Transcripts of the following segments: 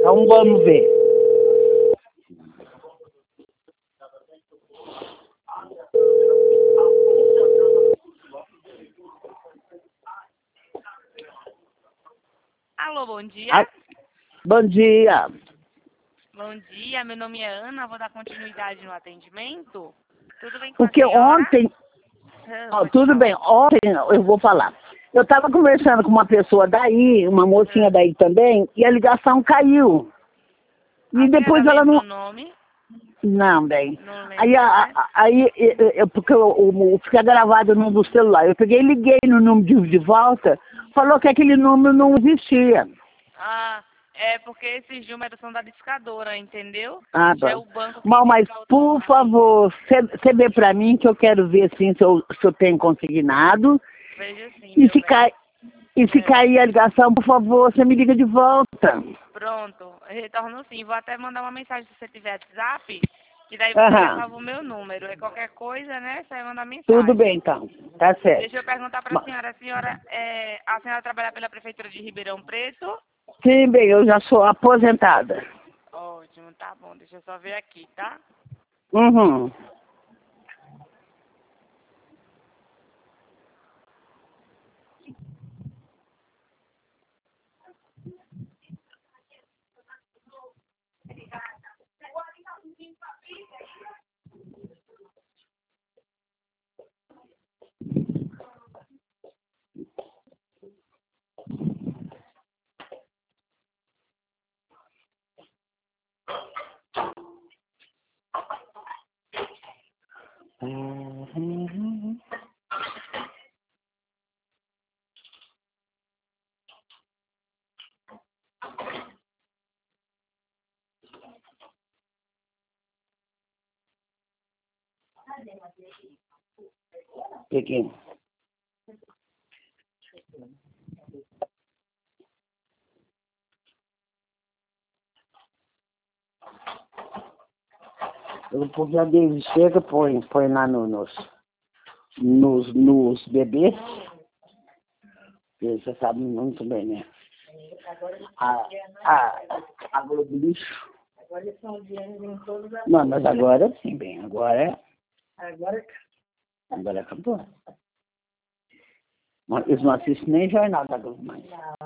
Então vamos ver. Alô, bom dia. Bom dia. Bom dia, meu nome é Ana, vou dar continuidade no atendimento. Tudo bem com Porque a senhora? ontem... Pode tudo falar. bem, ontem eu vou falar. Eu estava conversando com uma pessoa daí, uma mocinha daí também, e a ligação caiu. A E depois senhora ela lembra não... o nome? Não, bem. Não Aí, lembra, né? porque fica gravado no do celular. Eu peguei e liguei no número de volta, falou que aquele número não existia. Ah, é porque esses números são da discadora, entendeu? Ah, Já é tá. o banco que Mas, indica por automático. favor, você vê pra mim que eu quero ver assim, se eu tenho consignado. Veja sim, E meu se, bem. se cair a ligação, por favor, você me liga de volta. Pronto, eu retorno sim. Vou até mandar uma mensagem se você tiver WhatsApp, que daí você já Aham. salva o meu número. É qualquer coisa, né? Você vai mandar Tudo mensagem. bem, então. Tá certo. Deixa eu perguntar para Ma- a senhora trabalha pela Prefeitura de Ribeirão Preto? Sim, bem, eu já sou aposentada. Ótimo, tá bom. Deixa eu só ver aqui, tá? Uhum. Uhum. Peguei. Eu porque a Daisy chega, põe lá nos bebês. Você sabe muito bem, né? A Globo Lixo. Não, mas agora sim, bem. Agora acabou. Mas eles não assistem nem jornal da Globo mais.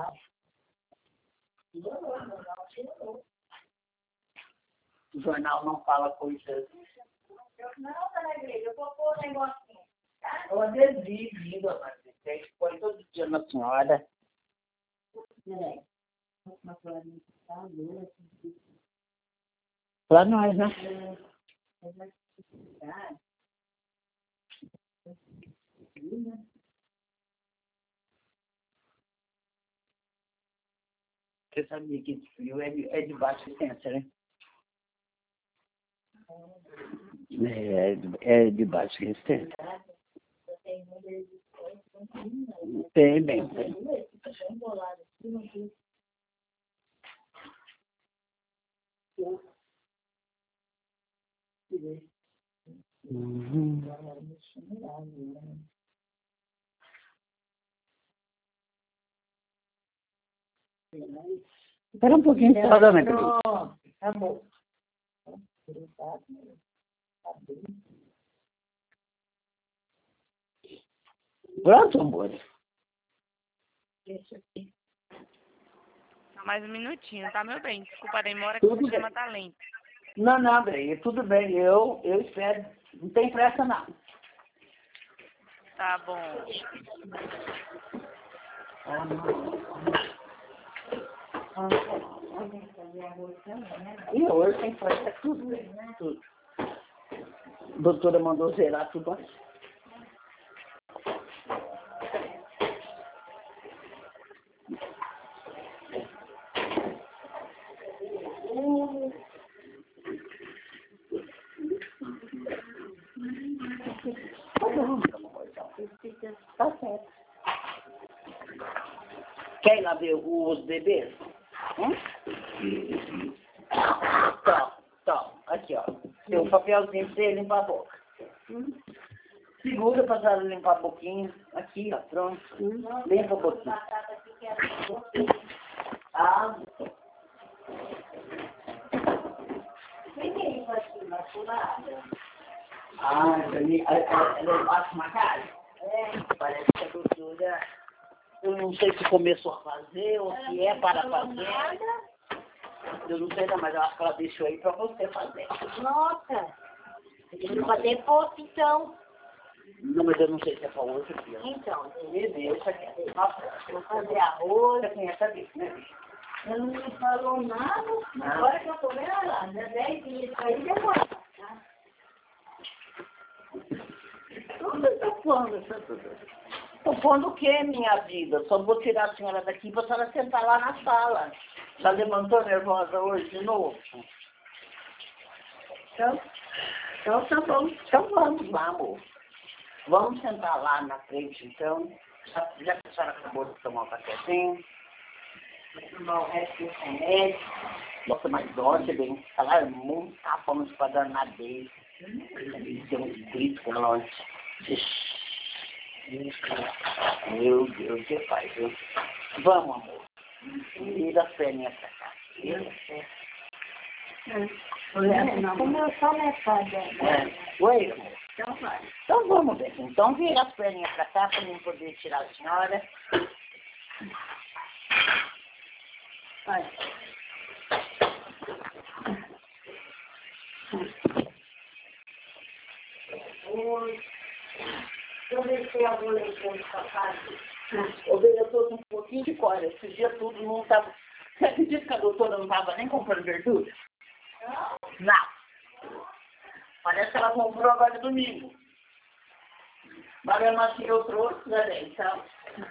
O jornal não fala coisas. Não, tá na igreja, eu vou pôr o negocinho. Eu adesivo, mas você põe todo dia na senhora. Pra nós, né? Você sabia que esse frio é de baixa essência, né? É de baixa resistência. Tem, bem. Tem. Uhum. Espera um pouquinho só, dona Cris. Tá bom. Pronto, amor. Só mais um minutinho, tá, meu bem? Desculpa a demora que o Tudo sistema bem. tá lento. Não, bem, tudo bem. Eu espero. Não tem pressa, não. Tá bom. E hoje tem pressa tudo, tudo. A doutora mandou zerar tudo antes. Tá bom, meu amor, então. Tá certo. Quer ir lá ver os bebês? Tá. Aqui, ó. Tem um papelzinho pra você limpar a boca. Segura pra ela limpar a boquinha. Aqui, ó, pronto. Limpa a boquinha. Ah, Ah, ela passa uma cara? Parece que a doutora, eu não sei se começou a fazer ou se é para fazer. Eu não sei não, mas eu acho que ela deixou aí para você fazer. Nossa, tem que fazer pouco então. Não, mas eu não sei se é para hoje aqui. Então, Me deixa aqui. vou fazer arroz. Você conhece a bicha, né? Ela não me falou nada, agora que eu tô vendo ela, já 10 dias, isso aí demora. Onde eu tô pondo essa doutora? Tô pondo o quê, minha vida? Só vou tirar a senhora daqui para a senhora sentar lá na sala. Já levantou nervosa hoje de novo? Então tá bom. Então vamos lá, amor. Vamos sentar lá na frente, então. Já que a senhora acabou de tomar um cafezinho. Tomar o resto do remédio. Nossa, mas dói, bem. Ela é muito tapando para danar dele. Tem uns gritos com ela antes. Meu Deus, que faz, viu? Vamos, amor. Vira as perninhas pra cá. Como eu sou metade. Oi, amor. Então vai. Então vamos ver. Então vira as perninhas pra cá para não poder tirar a senhora. Vai. Eu deixei algum leite no papai. Eu tô com um pouquinho de cólera. Esse dia tudo não tava. Você acredita que a doutora não tava nem comprando verdura? Não. Parece que ela comprou agora domingo. Mas mesmo assim eu trouxe, né, então.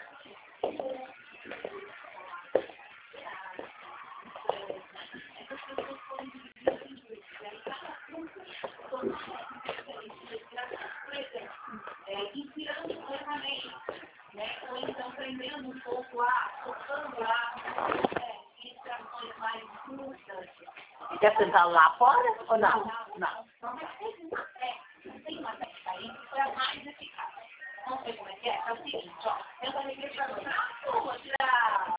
Inspirando completamente, né? Ou então prendendo um pouco a, tocando lá, inspirações mais curtas. Quer sentar lá fora ou não? Não. Tem uma técnica aí que foi a mais eficaz. Não sei como é que é. É o seguinte, ó. Eu falei que pra tirar.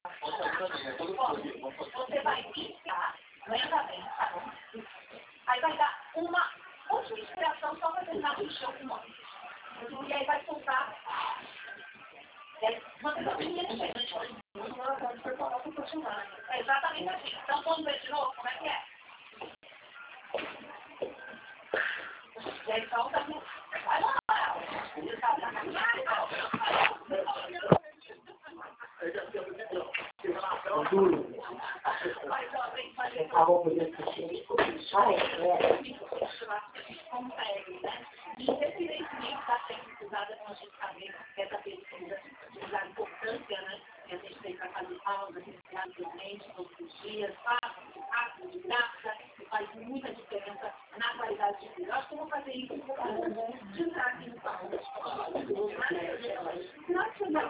Você vai piscar lentamente, tá bom? Aí vai dar uma última inspiração só para tentar puxar o pulmão. E aí vai soltar. É exatamente assim. Então vamos ver de novo como é que é. E aí solta. Vai lá. Consegue, né? Independentemente da técnica usada, como a gente sabe, essa pesquisa da importância, né? Que a gente tem para fazer pausa, respirar livremente todos os dias, rápido, de graça, faz muita diferença na qualidade de vida. Eu acho que eu vou fazer isso de entrar aqui no salão. Não que você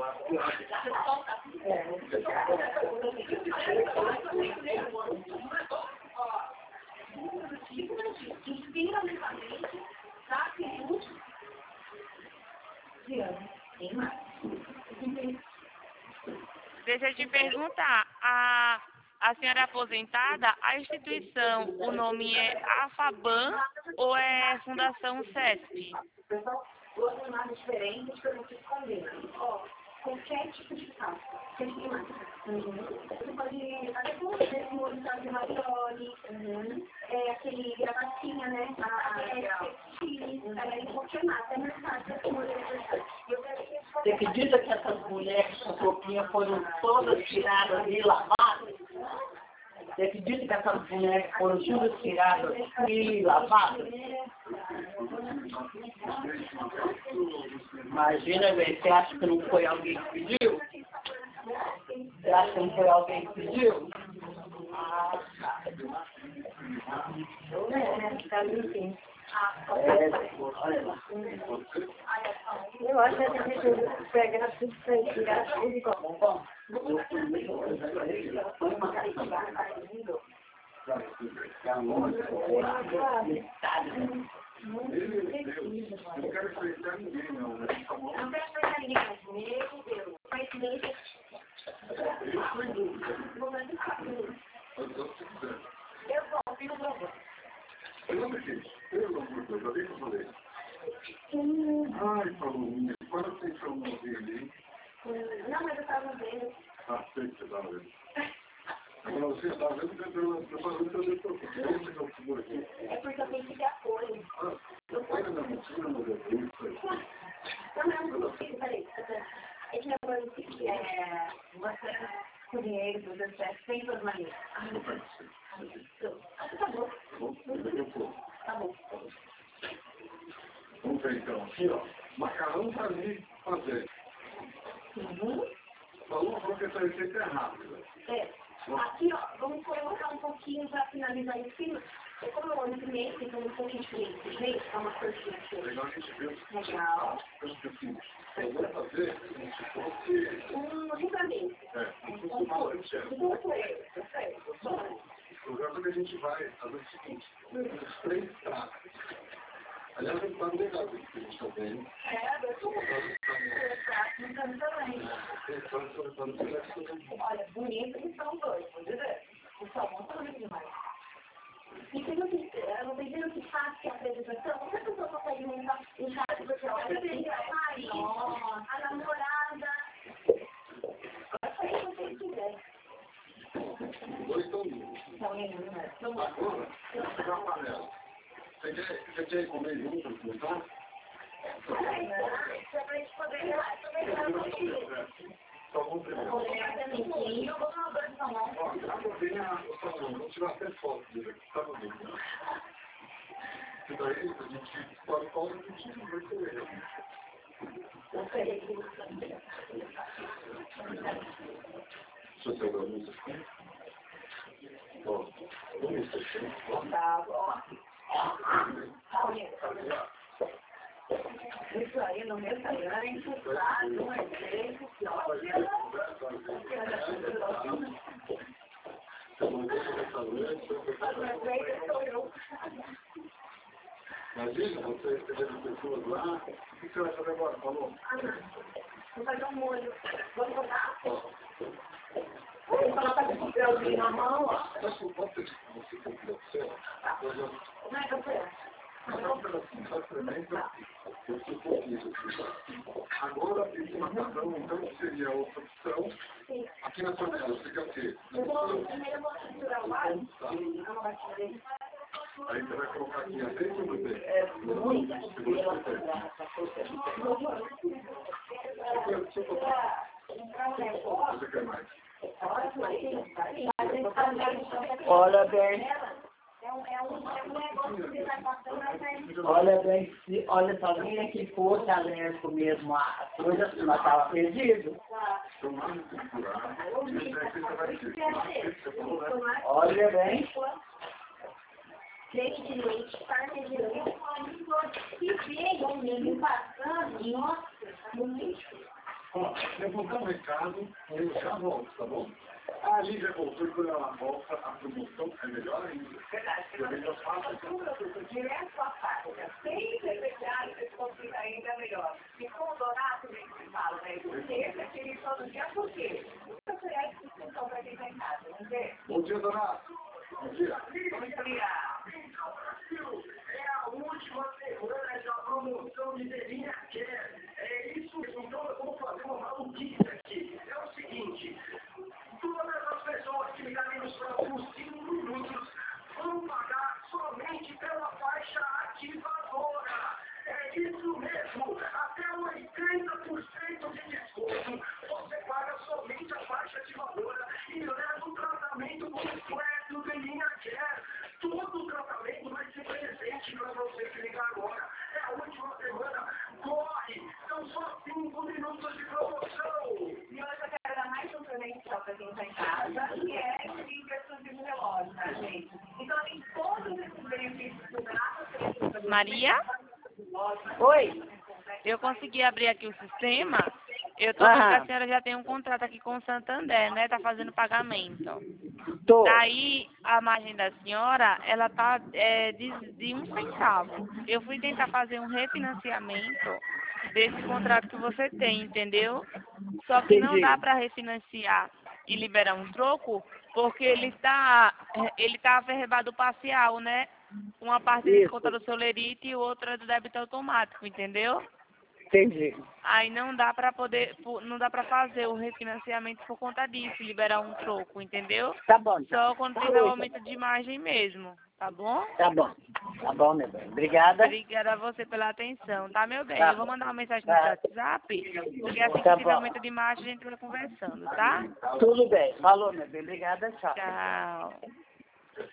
inspira lentamente, tá? Deixa eu te perguntar, a senhora é aposentada, a instituição, o nome é AFABAN ou é Fundação CESP? Outros nomes diferentes para você escolher. Ó, qualquer tipo de caso. Sempre mais. Você pode fazer com você um monitor de Marconi, aquele gravatinha, né? Qualquer massa, é mais fácil esse modelo. Você acredita que essas mulheres com roupinha foram todas tiradas e lavadas? Você acredita que essas mulheres foram todas tiradas e lavadas? Imagina, velho, você acha que não foi alguém que pediu? Você acha que não foi alguém que pediu? Ah, tá. Olha lá. Eu acho que a gente pega tudo para tirar tudo igual. Bom. Não quero enfrentar ninguém, não. Não quero enfrentar ninguém, mas meu Deus. Mas mesmo. Eu vou, filho do Eu não sei, pelo amor de Deus, já vi que eu falei. Ai, Paulinha, quando você chamou dele, hein? Não, mas eu estava vendo. Ah, sei que você estava vendo. Agora você estava vendo, eu falando que eu dei por quê? Eu não seguro aqui. É porque eu tenho que ter apoio. Ah, eu falei na mentira, mas eu dei isso aí. Não, peraí. É que agora eu sei que você é cozinheiro, você tem suas maneiras. Tá bom. Tá bom. Vamos ver então, aqui ó, macarrão para mim fazer. Falou que essa receita é rápida. Aqui ó, vamos colocar um pouquinho para finalizar em cima. Eu como eu amo pimenta, então um pouquinho de pimenta, dá uma corzinha aqui. Legal a gente viu. Legal. Eu acho que assim, eu vou fazer como se fosse... Um livramento. O programa que a gente vai fazer o seguinte, os 3 pratos. Aliás, eu estava ligado que a gente está vendo. Eu estou olha, bonito eles são dois, vou dizer. O salmão tá bonito demais. E você não precisa que faça a apresentação, como é que a pessoa consegue montar em casa? Você olha, ai, nossa, a namorada. Pode fazer o que você quiser. Dois estão lindos. Agora, vou pegar a panela. Você quer comer junto, não tá? Só pra gente poder Só vamos primeiro. Ó, vamos tirar até foto dele aqui, tá bonito. E daí a gente pode falar que a gente vai comer realmente. Deixa eu pegar a luz aqui. Ó, vamos isso aqui. Tá bom. Isso aí no restaurante, lá no evento, imagina, você recebendo pessoas lá, o que você vai fazer agora, falou? vou fazer um molho. Vamos botar? Vou colocar esse papelzinho na mão, ó. Mas não pode ser que você comprou o céu? Como é que eu faço? Agora, esse macarrão, então, seria outra opção. Aqui na panela, fica o quê? Primeiro eu vou misturar o alho. Aí você vai colocar aqui azeite ou manteiga? Muito. Você quer mais? Olha bem. Olha bem, olha só, vem aqui fosse a lenha com mesmo a coisa, mas estava perdido. Olha bem. Leite de leite, carne de leite, que veio mesmo passando, nossa, muito. Ó, eu vou dar um recado, eu já volto, tá bom? A Lívia voltou e quando ela volta, a promoção é melhor ainda. Verdade. Direto a fábrica, sem secretário, você consiga ainda melhor. E com o Donato, ele fala, né? Porque esse aqui ele todo dia, por quê? Porque você é discussão para quem está em casa, não vê? Bom dia, Donato. Bom dia. Bom dia. É a última semana da promoção de Delinha Quer. É isso mesmo, então eu vou fazer uma maluquice aqui. É o seguinte, todas as pessoas que ligarem nos próximos 5 minutos vão pagar somente pela faixa ativadora. É isso mesmo, até 80% de desconto. Você paga somente a faixa ativadora e leva o tratamento completo de linha Care. Todo o tratamento vai ser presente para você que ligar agora. É a última semana. Corre! São só 5 minutos de promoção. E hoje eu quero dar mais um presente para quem está em casa, que é esse impressão de relógio, tá, gente? Então, tem todos esses benefícios do braço. Maria? Oi. Eu consegui abrir aqui o sistema. Eu tô vendo que a senhora já tem um contrato aqui com o Santander, né? Tá fazendo pagamento. Tô. Daí, a margem da senhora, ela tá de 1 centavo. Eu fui tentar fazer um refinanciamento desse contrato que você tem, entendeu? Só que não dá para refinanciar e liberar um troco, porque ele tá aferrebado parcial, né? uma parte desconta do seu lerite e outra do débito automático, entendeu? Entendi. Aí não dá pra fazer o refinanciamento por conta disso, liberar um troco, entendeu? Tá bom, então. Só quando tiver o aumento de margem mesmo, tá bom? Tá bom. Tá bom, meu bem. Obrigada. Obrigada a você pela atenção, tá, meu bem? Tá. Eu vou mandar uma mensagem no seu WhatsApp, porque assim que Tá tiver bom. aumento de margem a gente vai conversando, tá? Tudo bem. Falou, meu bem. Obrigada, tchau. Tchau.